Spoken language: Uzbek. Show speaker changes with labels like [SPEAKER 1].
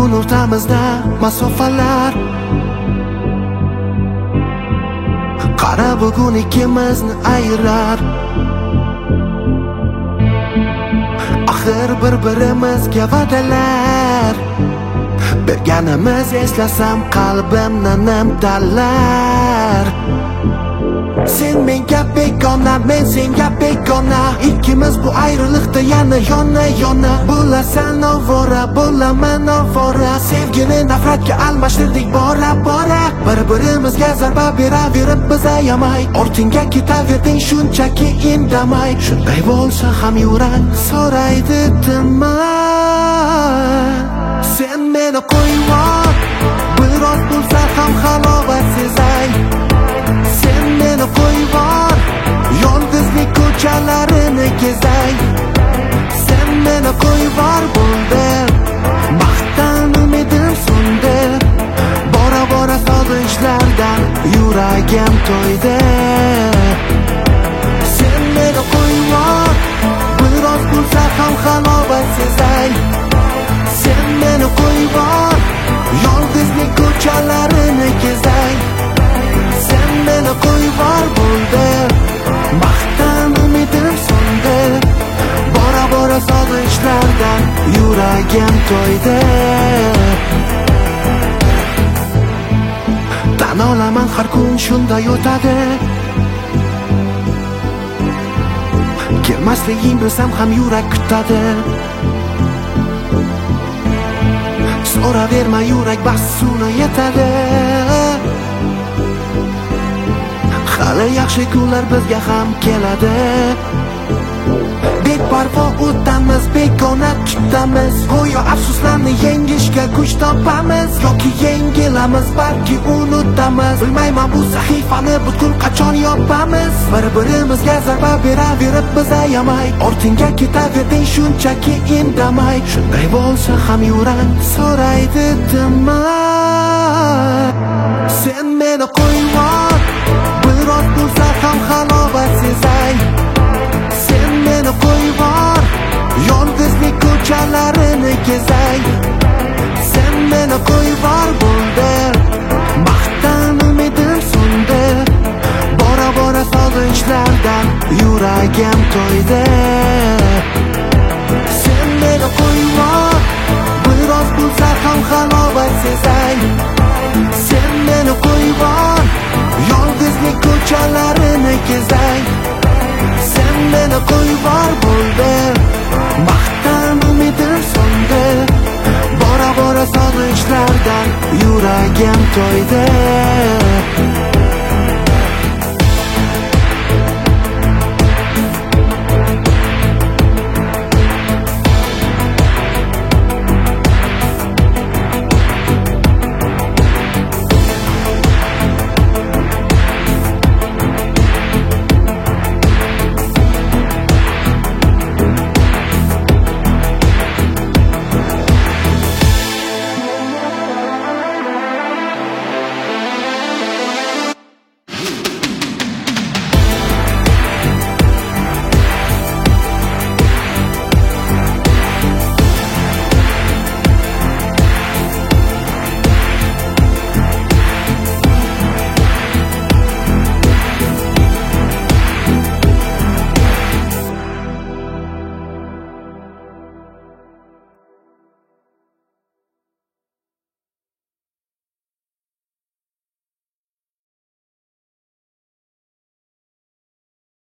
[SPEAKER 1] bugun o'rtamizda masofalar. Qara bugun ikkimizni ayirar. Axir bir-birimizga va'dalar berganimiz eslasam qalbimni nimtalar. Sen menga begona, men senga begona. Ikkimiz bu ayriliqda yana yona-yona. Bo'lasan ovora, bo'laman ovora. Sevgini nafratga almashtirdik bora-bora. Bir-birimizga zarba beraverib biz ayamay, ortingga ketaverding shunchaki indamay. Shunday bo'lsa ham yurak so'raydi tinmay. Sen meni qo'yvor, biroz bo'lsa ham halovat sezay. Sen meni qo'yvor, yolg'izlik ko'chalarini kezay. Sen meni qo'yvor bo'ldi, baxtdan umidim so'ndi. Bora-bora sog'inchlardan yuragim to'ydi. Sen meni qo'yvor, biroz bo'lsa ham halovat sezay. Sen meni qo'yvor, yolg'izlik ko'chalarini kezay. Sen meni qo'yvor bo'ldi, baxtdan umidim so'ndi. Bora-bora sog'inchlardan yuragim to'ydi. Tan olaman har kun shunday o'tadi. Kelmasliging bilsam ham yurak kutadi. So'raverma yurak bas suvni yetadi. Hali yaxshi kunlar bizga ham keladi. Beparvo o'tamiz, begona tutamiz. Go'yo afsuslarni yengishga kuch topamiz. Yoki yengilamiz, balki unutamiz. Bilmayman bu sahifani butkul qachon yopamiz. Bir-birimizga zarba beraverib biz ayamay, ortingga ketaverding shunchaki indamay. Shunday bo'lsa ham yurak so'raydi tinmay. Sen meni qo'yvor, biroz bo'lsa ham halovat sezay. Sen meni qo'yvor, yolg'izlik ko'chalarini kezay. Sen meni qo'yvor bo'ldi, baxtdan umidim so'ndi. Bora-bora sog'inchlardan yuragim to'ydi.